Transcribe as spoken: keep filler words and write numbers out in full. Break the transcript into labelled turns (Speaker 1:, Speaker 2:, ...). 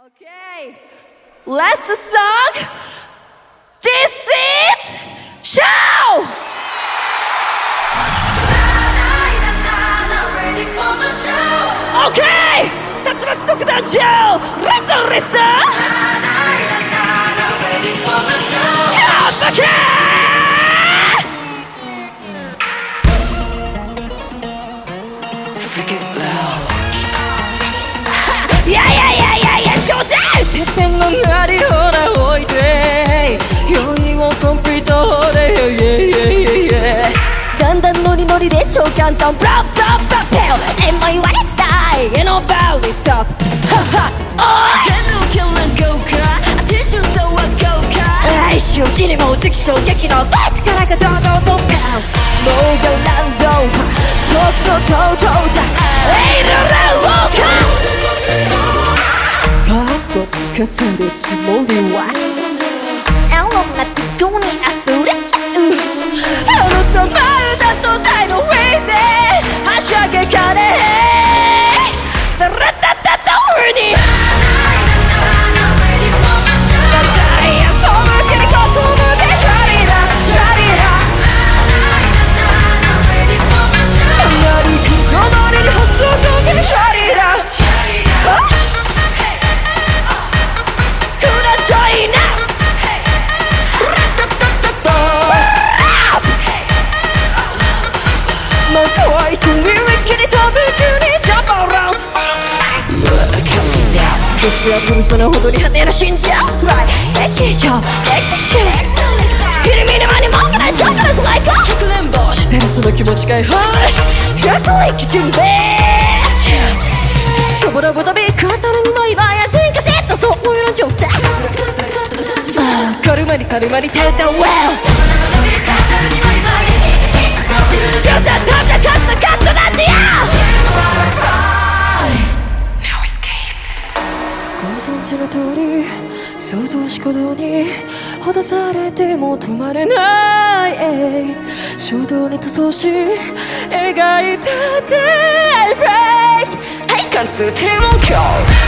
Speaker 1: Okay, last song. This is Show! Okay! That's what's talking about Joe! Listen, listen! Come back here! Freak it loud. Yeah, yeah, yeah, yeah, yeah, showtime! てっぺんのなりほら置いて余韻をコンプリートで Yeah, yeah, yeah, yeah だんだんノリノリで超簡単 Blah, blah, blah, blah えも言われたい Ain't nobody stop ははおい全部キャラ豪華ティッシュとは豪華来週地にも敵衝撃の力が堂々と Pow もうが何度時のとうとうじゃエイルラウォーカーカッコつけてるつもりは青が適当に溢れちゃうあのたまだと大の上ではしゃげかねタラタタタウにブルそのほどに果てな信じ合う Right 劇場歴史ピリミリマにもがないジャンク力ないか百年坊してるその気持ちかいはい逆歴人ベーチそぼろぼとび語るにも今や進化したそういうの調査カルマにカルマにテータウェル調査タブラカスのカットなんてよご存知の通り想像し行動にほだされても止まれない衝動に塗装し描いたデイブレイク Hey, come to Team Kill